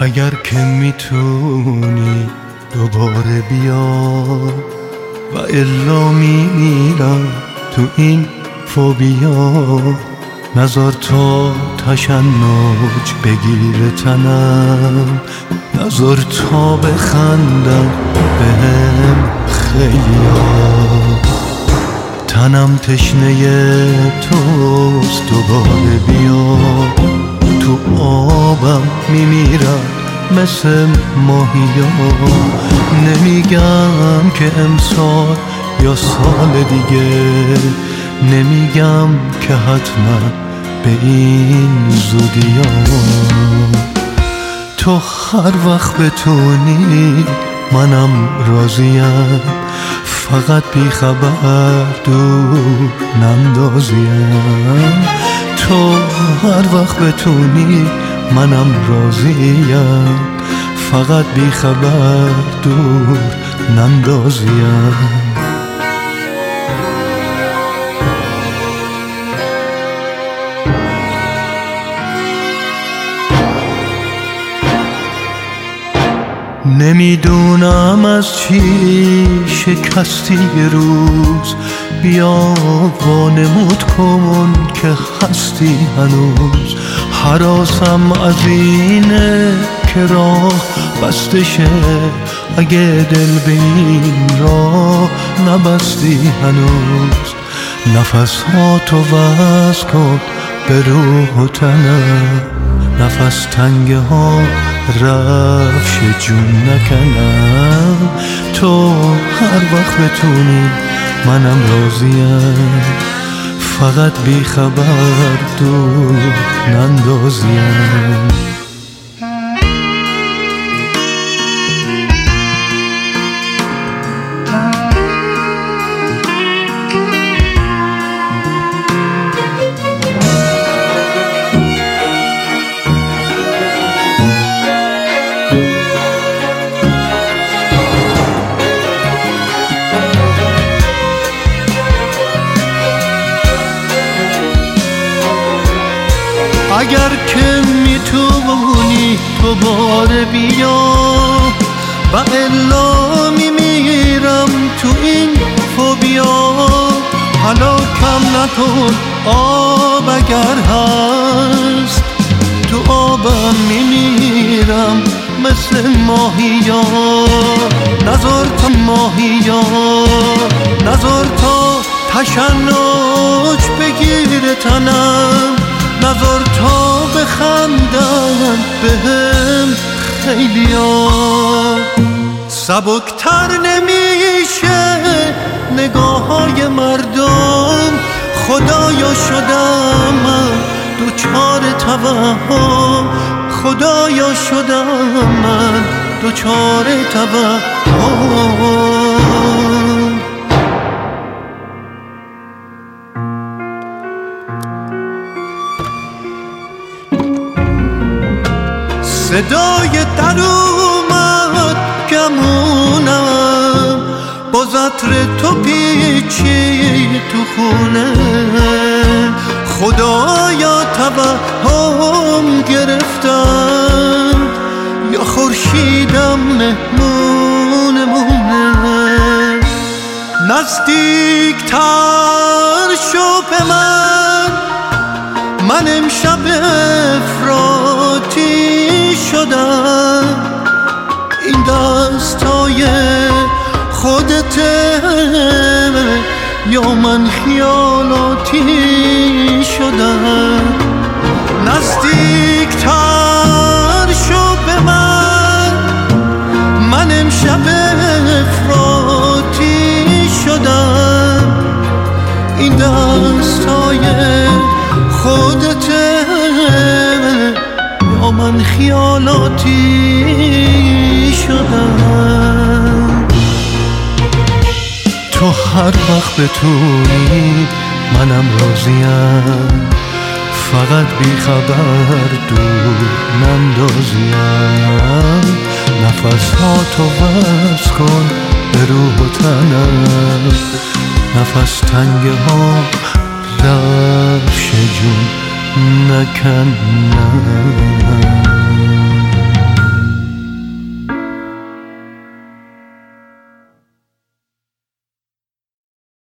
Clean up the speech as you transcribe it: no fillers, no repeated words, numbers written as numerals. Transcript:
اگر که میتونی دوباره بیا و الا میمیرم تو این فوبیا. نذار تا تشنج بگیره تنم، نذار تا بخندم بهم خیلیا. تنم تشنه توست دوباره بیا، تو آبم میمیرم مثل ماهیا. نمیگم که امسال یا سال دیگه، نمیگم که حتما به این زودیا. تو هر وقت بتونی منم راضیم، فقط بی خبر دور نندازیم. تو هر وقت بتونی منم راضیم، فقط بی خبر دور نندازیم. نمیدونم از چی شکستی یه روز، بیا وانمود کن که هستی هنوز. هراسم از اینه که راه بسته شه، اگه دل به این راه نبستی هنوز. نفساتو وصل کن به روح و تنم، نفس تنگه ها رفش جون نکنم. تو هر وقت بتونی منم راضیم، فقط بی خبر دور نندازیم. اگر که میتونی دوباره بیا و الا میمیرم تو این فوبیا. حالا کم نکن آب اگر هست، تو آبم میمیرم مثل ماهیا. نذار تا ماهیا، نذار تا تشنج بگیره تنم، نذار تا بخندن بهم خیلیا. سبکتر نمیشه نگاه های مردم، خدایا شدم من دوچار توهم، خدایا شدم من دوچار توهم. صدای در اومد گمونم، با عطر تو پیچی تو خونه. خدایا توهم گرفتم یا خورشیدم مهمونمونه. نزدیک تر شو به من امشب افراطی شدم. این دستای خودته یا من خیالاتی شدم. نزدیک تر شو به من امشب افراطی شدم. این دستای خودته یا من خیالاتی شدم. تو هر وقت بتونی منم راضیم، فقط بی خبر دور نندازیم. نفساتو وصل کن به روح و تنم، نفس تنگه ها رفش جون نکنم.